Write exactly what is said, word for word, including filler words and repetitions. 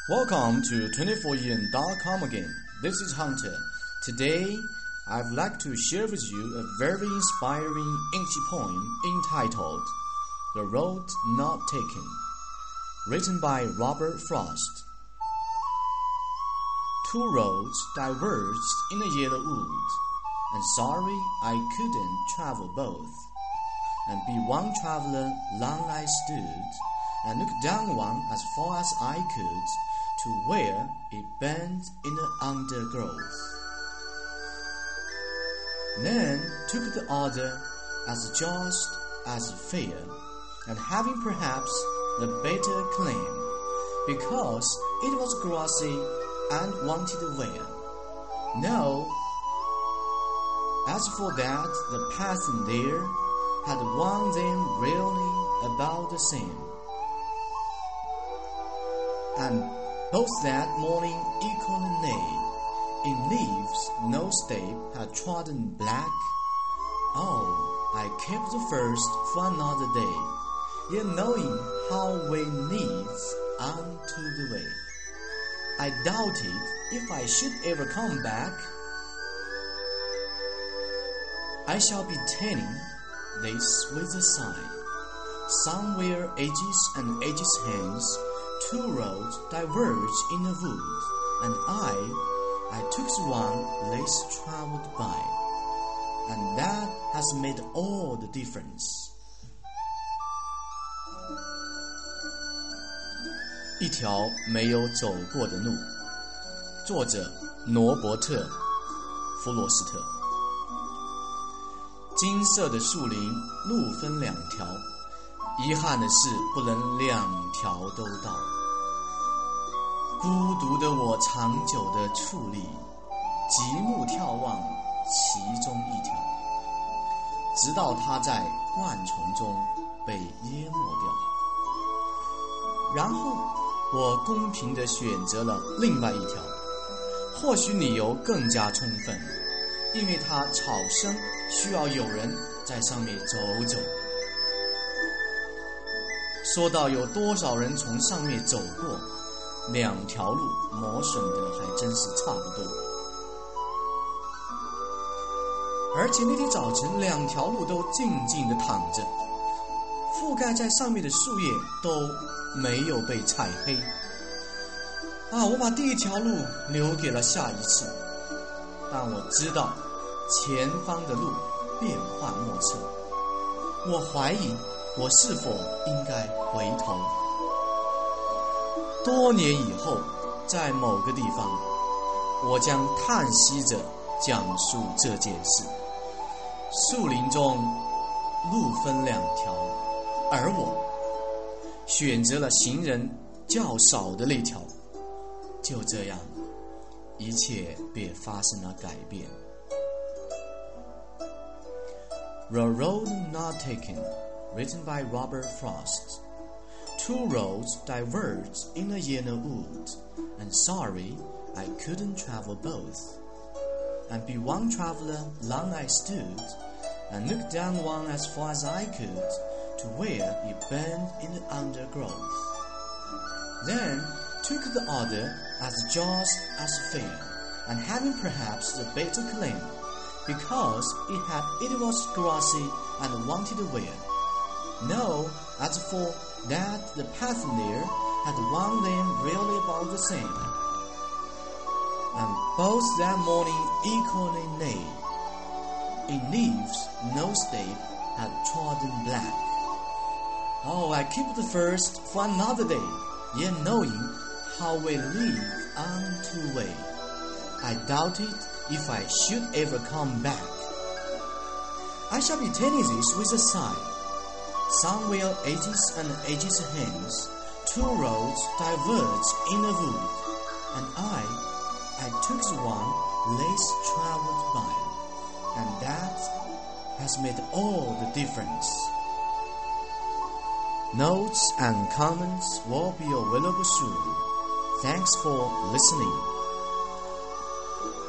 Welcome to twenty-four yen dot com again. This is Hunter. Today, I'd like to share with you a very inspiring English poem entitled The Road Not Taken, written by Robert Frost. Two roads diverged in a yellow wood, and sorry I couldn't travel both. And be one traveler long I stood, and looked down one as far as I could, to where it bent in the undergrowth. Then took the other as just as fair, and having perhaps the better claim, because it was grassy and wanted wear. No, as for that, the path in there had one them really about the same. And both that morning equally nay, in leaves no step had trodden black. Oh, I kept the first for another day, yet knowing how way leads unto the way. I doubted if I should ever come back. I shall be telling this with a sigh. Somewhere ages and ages hence, two roads diverge in a wood, and I, I took the one less traveled by, and that has made all the difference. 一条没有走过的路，作者罗伯特·弗罗斯特。金色的树林，路分两条，遗憾的是不能两条都到。孤独的我长久的矗立，极目眺望其中一条，直到它在灌丛中被淹没掉。然后我公平地选择了另外一条，或许理由更加充分，因为它草生需要有人在上面走走。说到有多少人从上面走过，两条路磨损的还真是差不多。而且那天早晨，两条路都静静地躺着，覆盖在上面的树叶都没有被踩黑。啊，我把第一条路留给了下一次，但我知道前方的路变幻莫测。我怀疑我是否应该回头。多年以后，在某个地方，我将叹息着讲述这件事。树林中路分两条，而我选择了行人较少的那条。就这样，一切便发生了改变。The Road Not Taken, written by Robert Frost. Two roads diverged in a yellow wood, and sorry I couldn't travel both. And be one traveler long I stood, and looked down one as far as I could, to where it bent in the undergrowth. Then took the other as just as fair, and having perhaps the better claim, because it had it was grassy and wanted wear. No, as for that, the path there had one lane really about the same, and both that morning equally nay. In leaves no step had trodden black. Oh, I keep the first for another day, yet knowing how we live unto way. I doubted if I should ever come back. I shall be telling this with a sigh. Somewhere ages and ages hence, two roads diverged in a wood, and I, I took the one less traveled by, and that has made all the difference. Notes and comments will be available soon. Thanks for listening.